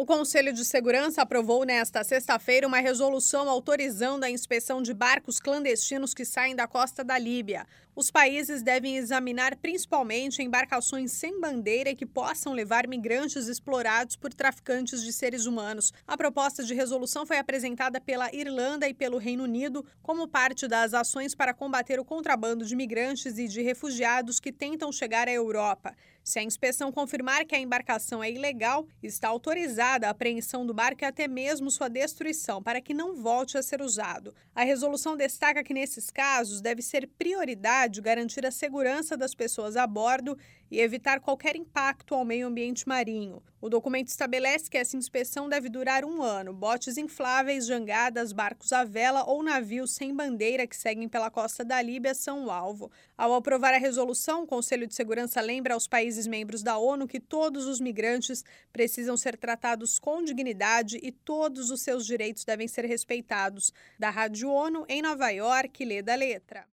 O Conselho de Segurança aprovou nesta sexta-feira uma resolução autorizando a inspeção de barcos clandestinos que saem da costa da Líbia. Os países devem examinar principalmente embarcações sem bandeira e que possam levar migrantes explorados por traficantes de seres humanos. A proposta de resolução foi apresentada pela Irlanda e pelo Reino Unido como parte das ações para combater o contrabando de migrantes e de refugiados que tentam chegar à Europa. Se a inspeção confirmar que a embarcação é ilegal, está autorizada a apreensão do barco e até mesmo sua destruição, para que não volte a ser usado. A resolução destaca que, nesses casos, deve ser prioridade garantir a segurança das pessoas a bordo e evitar qualquer impacto ao meio ambiente marinho. O documento estabelece que essa inspeção deve durar 1 ano. Botes infláveis, jangadas, barcos à vela ou navios sem bandeira que seguem pela costa da Líbia são o alvo. Ao aprovar a resolução, o Conselho de Segurança lembra aos países membros da ONU que todos os migrantes precisam ser tratados com dignidade e todos os seus direitos devem ser respeitados. Da Rádio ONU, em Nova York, Leda Letra.